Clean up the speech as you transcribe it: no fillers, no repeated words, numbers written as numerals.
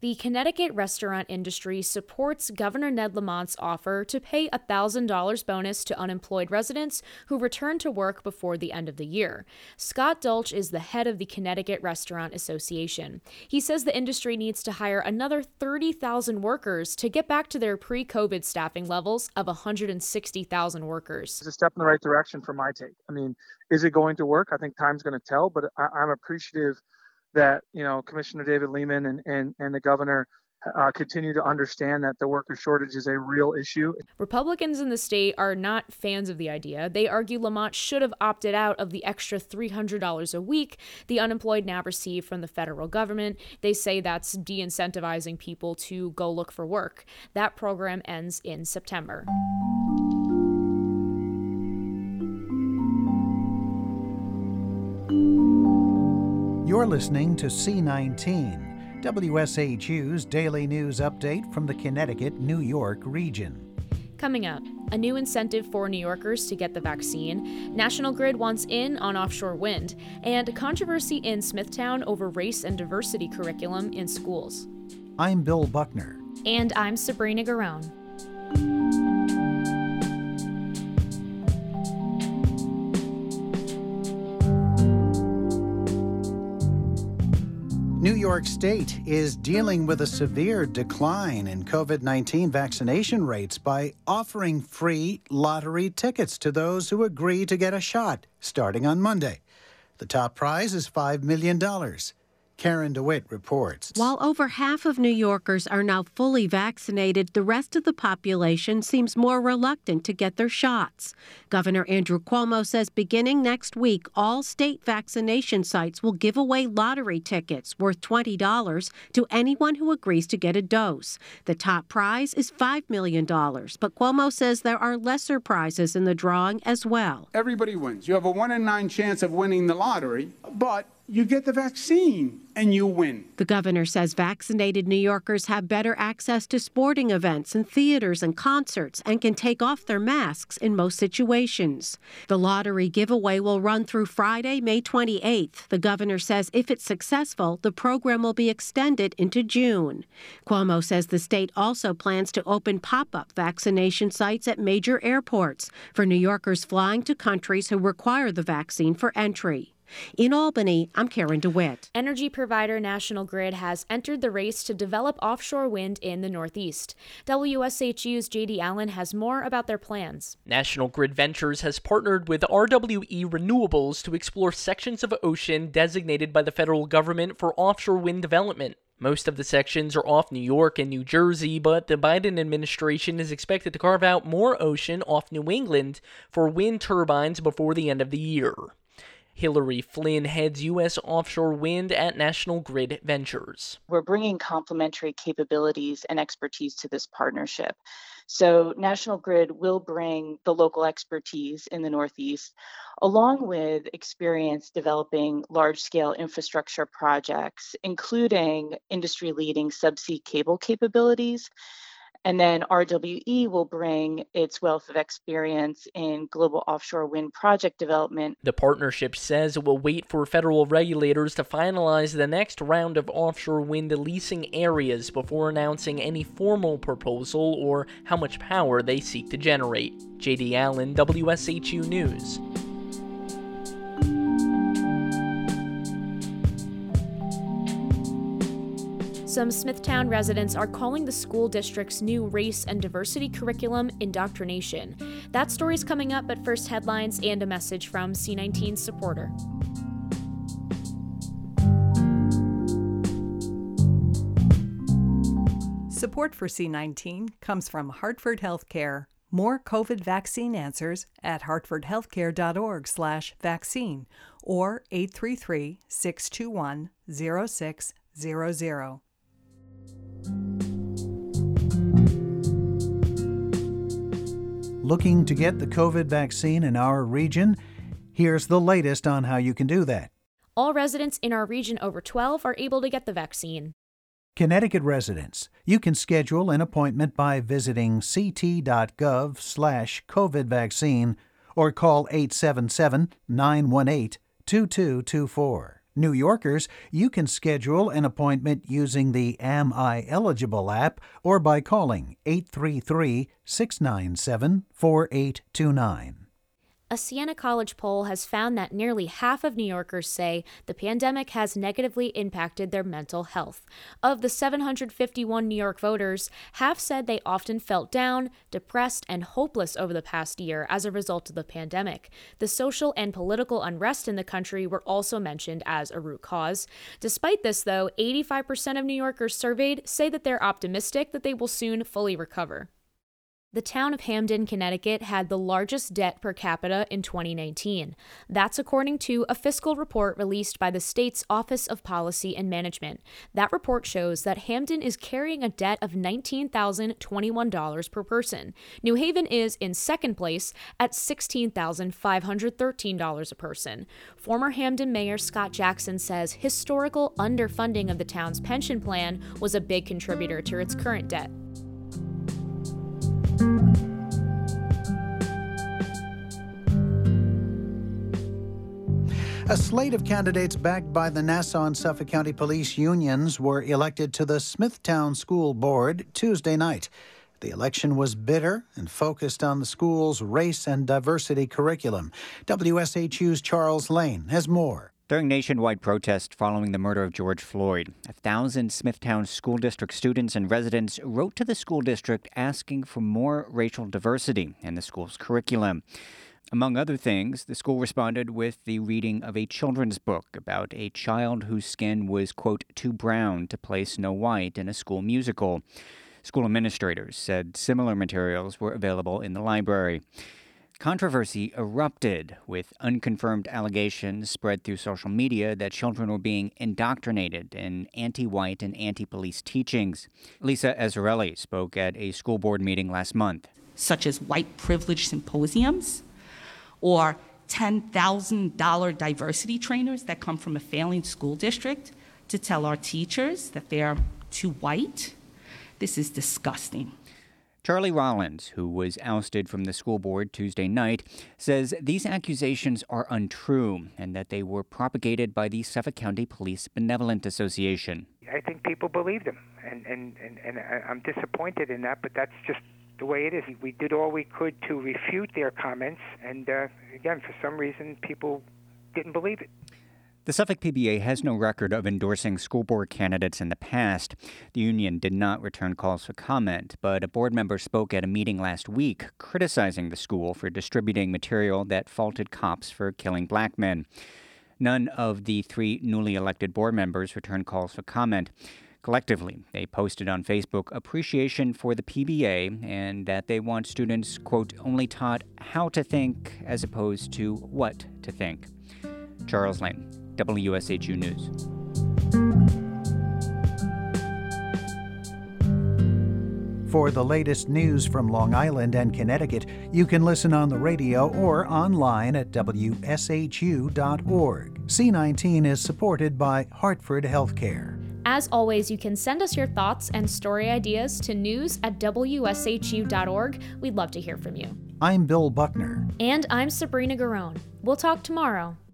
The Connecticut restaurant industry supports Governor Ned Lamont's offer to pay a $1,000 bonus to unemployed residents who return to work before the end of the year. Scott Dulch is the head of the Connecticut Restaurant Association. He says the industry needs to hire another 30,000 workers to get back to their pre-COVID staffing levels of 160,000 workers. It's a step in the right direction for my take. I mean, is it going to work? I think time's going to tell, but I'm appreciative that, Commissioner David Lehman and the governor continue to understand that the worker shortage is a real issue. Republicans in the state are not fans of the idea. They argue Lamont should have opted out of the extra $300 a week the unemployed now receive from the federal government. They say that's de-incentivizing people to go look for work. That program ends in September. You're listening to C19, WSHU's daily news update from the Connecticut, New York region. Coming up, a new incentive for New Yorkers to get the vaccine, National Grid wants in on offshore wind, and controversy in Smithtown over race and diversity curriculum in schools. I'm Bill Buckner. And I'm Sabrina Garone. New York State is dealing with a severe decline in COVID-19 vaccination rates by offering free lottery tickets to those who agree to get a shot starting on Monday. The top prize is $5 million. Karen DeWitt reports. While over half of New Yorkers are now fully vaccinated, the rest of the population seems more reluctant to get their shots. Governor Andrew Cuomo says beginning next week, all state vaccination sites will give away lottery tickets worth $20 to anyone who agrees to get a dose. The top prize is $5 million, but Cuomo says there are lesser prizes in the drawing as well. Everybody wins. You have a 1 in 9 chance of winning the lottery, but you get the vaccine and you win. The governor says vaccinated New Yorkers have better access to sporting events and theaters and concerts and can take off their masks in most situations. The lottery giveaway will run through Friday, May 28th. The governor says if it's successful, the program will be extended into June. Cuomo says the state also plans to open pop-up vaccination sites at major airports for New Yorkers flying to countries who require the vaccine for entry. In Albany, I'm Karen DeWitt. Energy provider National Grid has entered the race to develop offshore wind in the Northeast. WSHU's J.D. Allen has more about their plans. National Grid Ventures has partnered with RWE Renewables to explore sections of ocean designated by the federal government for offshore wind development. Most of the sections are off New York and New Jersey, but the Biden administration is expected to carve out more ocean off New England for wind turbines before the end of the year. Hillary Flynn heads U.S. offshore wind at National Grid Ventures. We're bringing complementary capabilities and expertise to this partnership. So National Grid will bring the local expertise in the Northeast, along with experience developing large-scale infrastructure projects, including industry-leading subsea cable capabilities. And then RWE will bring its wealth of experience in global offshore wind project development. The partnership says it will wait for federal regulators to finalize the next round of offshore wind leasing areas before announcing any formal proposal or how much power they seek to generate. J.D. Allen, WSHU News. Some Smithtown residents are calling the school district's new race and diversity curriculum indoctrination. That story's coming up, but first headlines and a message from C19 supporter. Support for C19 comes from Hartford Healthcare. More COVID vaccine answers at hartfordhealthcare.org/vaccine or 833-621-0600. Looking to get the COVID vaccine in our region? Here's the latest on how you can do that. All residents in our region over 12 are able to get the vaccine. Connecticut residents, you can schedule an appointment by visiting ct.gov/COVID vaccine or call 877-918-2224. New Yorkers, you can schedule an appointment using the Am I Eligible app or by calling 833-697-4829. A Siena College poll has found that nearly half of New Yorkers say the pandemic has negatively impacted their mental health. Of the 751 New York voters, half said they often felt down, depressed, and hopeless over the past year as a result of the pandemic. The social and political unrest in the country were also mentioned as a root cause. Despite this, though, 85% of New Yorkers surveyed say that they're optimistic that they will soon fully recover. The town of Hamden, Connecticut had the largest debt per capita in 2019. That's according to a fiscal report released by the state's Office of Policy and Management. That report shows that Hamden is carrying a debt of $19,021 per person. New Haven is in second place at $16,513 a person. Former Hamden Mayor Scott Jackson says historical underfunding of the town's pension plan was a big contributor to its current debt. A slate of candidates backed by the Nassau and Suffolk County Police unions were elected to the Smithtown School Board Tuesday night. The election was bitter and focused on the school's race and diversity curriculum. WSHU's Charles Lane has more. During nationwide protests following the murder of George Floyd, 1,000 Smithtown School District students and residents wrote to the school district asking for more racial diversity in the school's curriculum. Among other things, the school responded with the reading of a children's book about a child whose skin was, quote, too brown to play Snow White in a school musical. School administrators said similar materials were available in the library. Controversy erupted with unconfirmed allegations spread through social media that children were being indoctrinated in anti-white and anti-police teachings. Lisa Azzarelli spoke at a school board meeting last month. Such as white privilege symposiums or $10,000 diversity trainers that come from a failing school district to tell our teachers that they're too white. This is disgusting. Charlie Rollins, who was ousted from the school board Tuesday night, says these accusations are untrue and that they were propagated by the Suffolk County Police Benevolent Association. I think people believed him, and I'm disappointed in that, but that's just the way it is. We did all we could to refute their comments, and again, for some reason, people didn't believe it. The Suffolk PBA has no record of endorsing school board candidates in the past. The union did not return calls for comment, but a board member spoke at a meeting last week criticizing the school for distributing material that faulted cops for killing black men. None of the 3 newly elected board members returned calls for comment. Collectively, they posted on Facebook appreciation for the PBA and that they want students, quote, only taught how to think as opposed to what to think. Charles Lane, WSHU News. For the latest news from Long Island and Connecticut, you can listen on the radio or online at WSHU.org. C19 is supported by Hartford Healthcare. As always, you can send us your thoughts and story ideas to news@WSHU.org. We'd love to hear from you. I'm Bill Buckner. And I'm Sabrina Garone. We'll talk tomorrow.